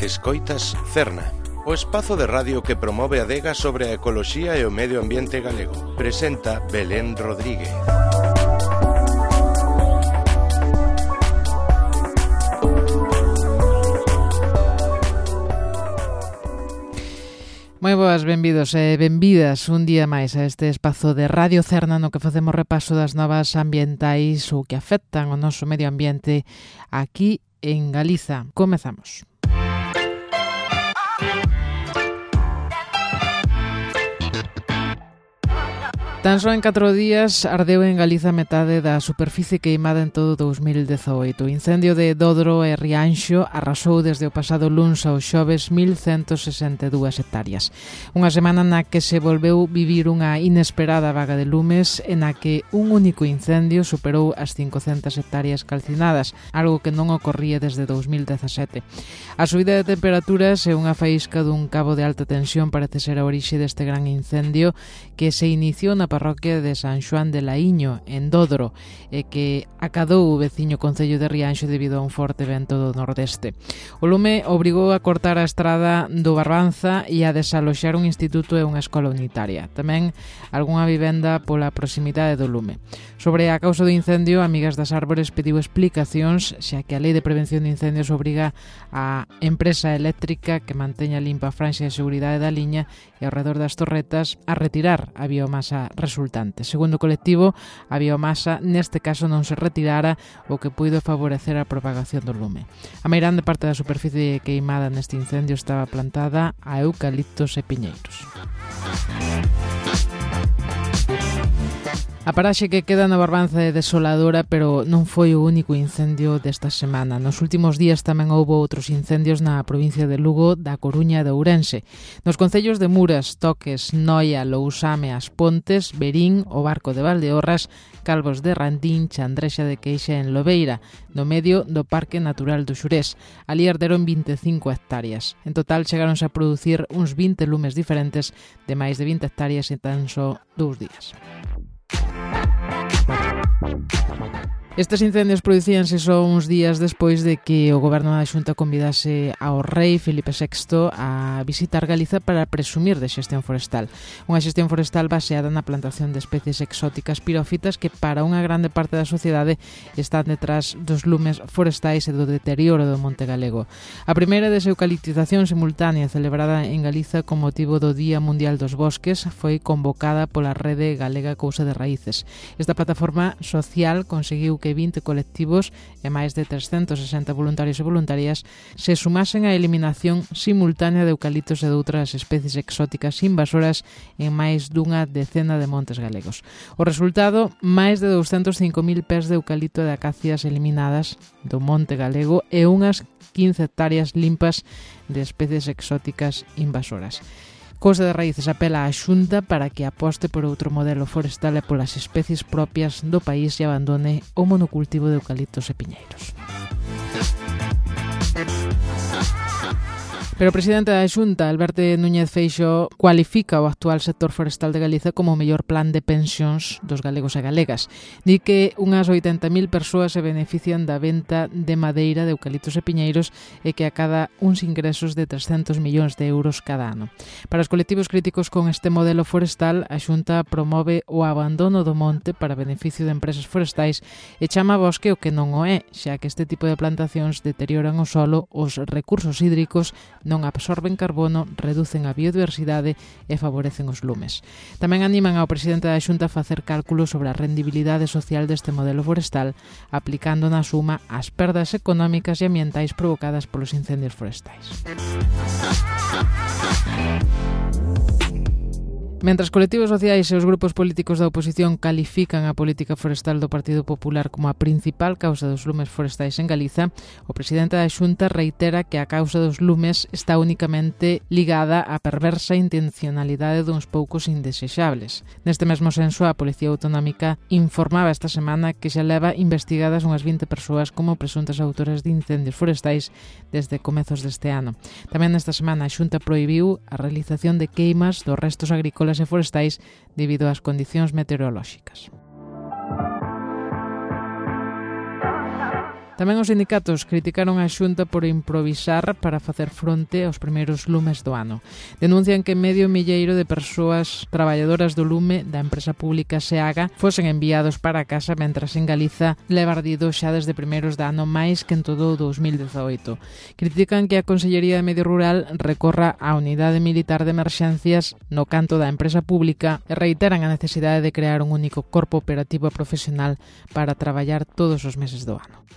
Escoitas Cerna, o espazo de radio que promove a adega sobre a ecoloxía e o medio ambiente galego. Presenta Belén Rodríguez. Moi boas, benvidos e benvidas un día máis a este espazo de Radio Cerna no que facemos repaso das novas ambientais ou que afectan o noso medio ambiente aquí en Galiza. Comezamos. Tan só en 4 días ardeu en Galiza metade da superficie queimada en todo 2018. O incendio de Dodro e Rianxo arrasou desde o pasado luns ao xoves 1.162 hectáreas. Unha semana na que se volveu vivir unha inesperada vaga de lumes e na que un único incendio superou as 500 hectáreas calcinadas, algo que non ocorría desde 2017. A subida de temperaturas e unha faísca dun cabo de alta tensión parece ser a orixe deste gran incendio que se iniciou na parroquia de San Xoán de Laíño, en Dodro, e que acadou o veciño concello de Rianxo debido a un forte vento do nordeste. O lume obrigou a cortar a estrada do Barbanza e a desaloxar un instituto e unha escola unitaria. Tamén algunha vivenda pola proximidade do lume. Sobre a causa do incendio, Amigas das Árbores pediu explicacións, xa que a Lei de Prevención de Incendios obriga a empresa eléctrica que manteña limpa a franxa de seguridade da liña e ao redor das torretas a retirar a biomasa resultante. Segundo o colectivo, a biomasa neste caso non se retirara, o que puido favorecer a propagación do lume. A meirande parte da superficie queimada neste incendio estaba plantada a eucaliptos e piñeiros. A paraxe que queda na Barbanza é desoladora, pero non foi o único incendio desta semana. Nos últimos días tamén houbo outros incendios na provincia de Lugo, da Coruña e de Ourense. Nos concellos de Muras, Toques, Noia, Lousame, As Pontes, Verín, o Barco de Valdeorras, Calvos de Randín, Chandrexa de Queixa en Lobeira, no medio do Parque Natural do Xurés. Ali arderon 25 hectáreas. En total chegáronse a producir uns 20 lumes diferentes de máis de 20 hectáreas en tan só 2 días. Estes incendios producíanse só uns días despois de que o Goberno da Xunta convidase ao rei Filipe VI a visitar Galiza para presumir de xestión forestal. Unha xestión forestal baseada na plantación de especies exóticas pirófitas que para unha grande parte da sociedade están detrás dos lumes forestais e do deterioro do monte galego. A primeira deseucaliptización simultánea celebrada en Galiza con motivo do Día Mundial dos Bosques foi convocada pola Rede Galega Cousa de Raíces. Esta plataforma social conseguiu que 20 colectivos e máis de 360 voluntarios e voluntarias se sumasen á eliminación simultánea de eucaliptos e de outras especies exóticas invasoras en máis dunha decena de montes galegos. O resultado, máis de 205.000 pés de eucalipto e de acacias eliminadas do monte galego e unhas 15 hectáreas limpas de especies exóticas invasoras. Cousa de Raíces apela á Xunta para que aposte por outro modelo forestal e polas especies propias do país e abandone o monocultivo de eucaliptos e piñeiros. Pero o presidente da Xunta, Alberto Núñez Feixóo, cualifica o actual sector forestal de Galiza como o mellor plan de pensións dos galegos e galegas. Di que unhas 80.000 persoas se benefician da venta de madeira de eucaliptos e piñeiros e que acada uns ingresos de 300 millóns de euros cada ano. Para os colectivos críticos con este modelo forestal, a Xunta promove o abandono do monte para beneficio de empresas forestais e chama bosque o que non o é, xa que este tipo de plantacións deterioran o solo, os recursos hídricos, non absorben carbono, reducen a biodiversidade e favorecen os lumes. Tamén animan ao presidente da Xunta a facer cálculos sobre a rendibilidade social deste modelo forestal, aplicando na suma as perdas económicas e ambientais provocadas polos incendios forestais. Mentres colectivos sociais e os grupos políticos da oposición califican a política forestal do Partido Popular como a principal causa dos lumes forestais en Galiza, o presidente da Xunta reitera que a causa dos lumes está únicamente ligada á perversa intencionalidade duns poucos indesexables. Neste mesmo senso, a Policía Autonómica informaba esta semana que xa leva investigadas unhas 20 persoas como presuntas autoras de incendios forestais desde comezos deste ano. Tamén nesta semana a Xunta prohibiu a realización de queimas dos restos agrícolas e forestais debido ás condicións meteorolóxicas. Tamén os sindicatos criticaron a Xunta por improvisar para facer fronte aos primeiros lumes do ano. Denuncian que medio milleiro de persoas traballadoras do lume da empresa pública SEAGA fosen enviados para casa, mentras en Galiza leva ardido xa desde primeiros de ano máis que en todo o 2018. Critican que a Consellería de Medio Rural recorra á Unidade Militar de Emerxencias no canto da empresa pública e reiteran a necesidade de crear un único corpo operativo e profesional para traballar todos os meses do ano.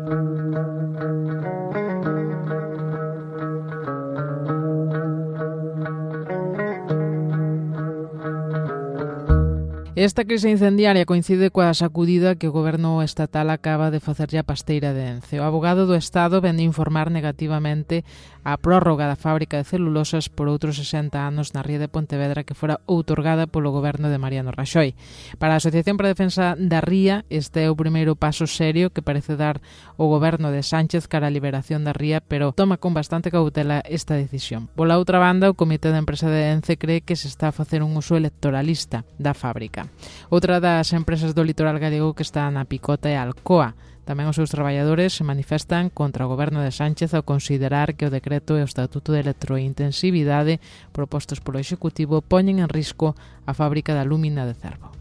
Esta crise incendiaria coincide coa sacudida que o goberno estatal acaba de facerlle a Pasteira de Ence. O avogado do Estado vende informar negativamente a prórroga da fábrica de celulosas por outros 60 anos na ría de Pontevedra que fora outorgada polo goberno de Mariano Raxoi. Para a Asociación para a Defensa da Ría, este é o primeiro paso serio que parece dar o goberno de Sánchez cara a liberación da ría, pero toma con bastante cautela esta decisión. Pola outra banda, o Comité de Empresa de Ence cree que se está a facer un uso electoralista da fábrica. Outra das empresas do litoral galego que está na picota é a Alcoa. Tamén os seus traballadores se manifestan contra o goberno de Sánchez ao considerar que o decreto e o estatuto de electrointensividade propostos polo Executivo poñen en risco a fábrica da Lúmina de Cervo.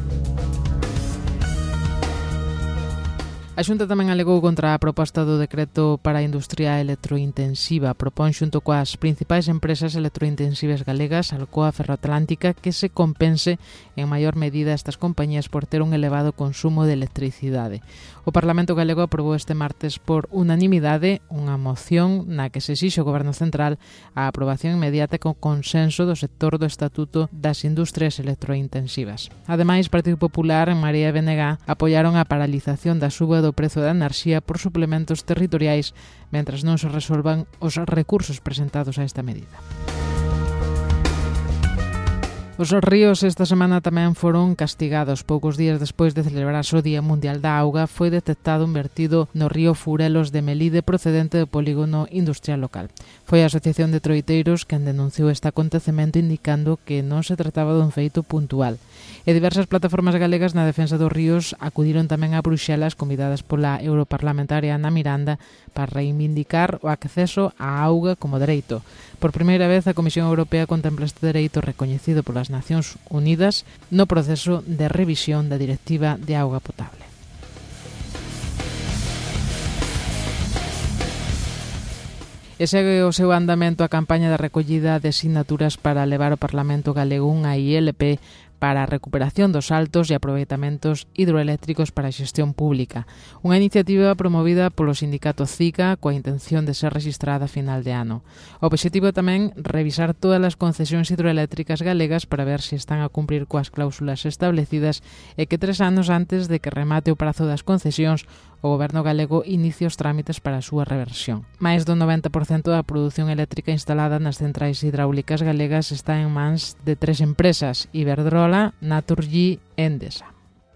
A Xunta tamén alegou contra a proposta do decreto para a industria electrointensiva. Propón xunto coas principais empresas electrointensivas galegas, Alcoa, Ferroatlántica, que se compense en maior medida estas compañías por ter un elevado consumo de electricidade. O Parlamento galego aprobou este martes por unanimidade unha moción na que se exixe ao Goberno Central a aprobación inmediata con consenso do sector do Estatuto das Industrias Electrointensivas. Ademais, Partido Popular e Marea BNG apoiaron a paralización da suba do prezo da enerxía por suplementos territoriais mentras non se resolvan os recursos presentados a esta medida. Os ríos esta semana tamén foron castigados. Poucos días despois de celebrarse o Día Mundial da Auga, foi detectado un vertido no río Furelos de Melide procedente do polígono industrial local. Foi a Asociación de Troiteiros quen denunciou este acontecemento indicando que non se trataba dun feito puntual. E diversas plataformas galegas na defensa dos ríos acudiron tamén a Bruxelas convidadas pola europarlamentaria Ana Miranda para reivindicar o acceso á auga como dereito. Por primeira vez, a Comisión Europea contempla este dereito recoñecido polas Nacións Unidas no proceso de revisión da Directiva de Auga Potable. E segue o seu andamento a campaña de recollida de sinaturas para levar ao Parlamento galego unha ILP para a recuperación dos saltos e aproveitamentos hidroeléctricos para a xestión pública. Unha iniciativa promovida polo sindicato CICA coa intención de ser rexistrada a final de ano. O obxectivo tamén revisar todas as concesións hidroeléctricas galegas para ver se están a cumprir coas cláusulas establecidas e que 3 anos antes de que remate o prazo das concesións o goberno galego inicia os trámites para a súa reversión. Mais do 90% da produción eléctrica instalada nas centrais hidráulicas galegas está en mans de 3 empresas: Iberdrola, Naturgy e Endesa.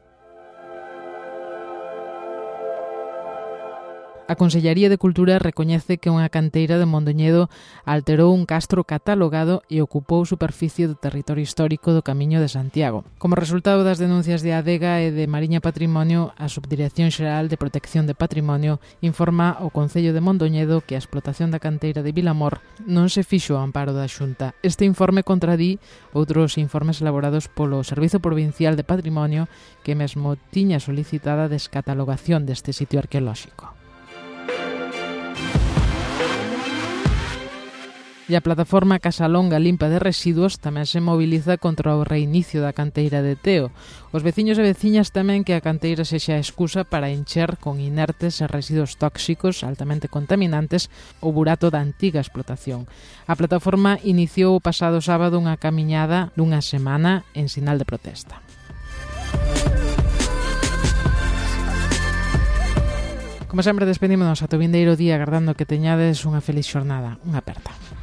A Consellería de Cultura recoñece que unha canteira de Mondoñedo alterou un castro catalogado e ocupou superficie do territorio histórico do Camiño de Santiago. Como resultado das denuncias de Adega e de Mariña Patrimonio, a Subdirección Xeral de Protección de Patrimonio informa ao Concello de Mondoñedo que a explotación da canteira de Vilamor non se fixo ao amparo da Xunta. Este informe contradí outros informes elaborados polo Servizo Provincial de Patrimonio que mesmo tiña solicitada a descatalogación deste sitio arqueolóxico. E a plataforma Casalonga Limpa de Residuos tamén se moviliza contra o reinicio da canteira de Teo. Os veciños e veciñas temen que a canteira sexa excusa para encher con inertes e residuos tóxicos altamente contaminantes o burato da antiga explotación. A plataforma iniciou o pasado sábado unha camiñada dunha semana en sinal de protesta. Como sempre, despedímonos ata o vindeiro día agardando que teñades unha feliz xornada. Unha aperta.